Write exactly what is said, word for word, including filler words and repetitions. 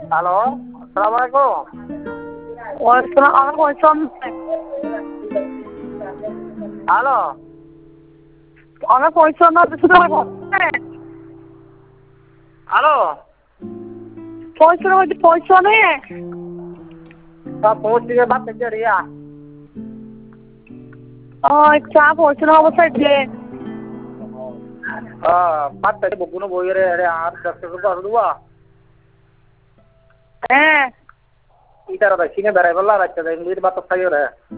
Hello, আসসালামু আলাইকুম। ওয়ালাইকুম আমার পয়সা হ্যালো, আমার পয়সা না শুধু হ্যালো, পয়সা হচ্ছে পয়সা নেই সব পৌঁছ থেকে বাদ থেকে রিয়া চা পয়সা না অবস্থায় যে বাদ থেকে বকুনো বইয়ে রে আর দশ করে দেবো হ্যাঁ ইটার ভাই সিনে বেড়াই বললা রাখতে দেয় ইংলিশ বাত খাইও রে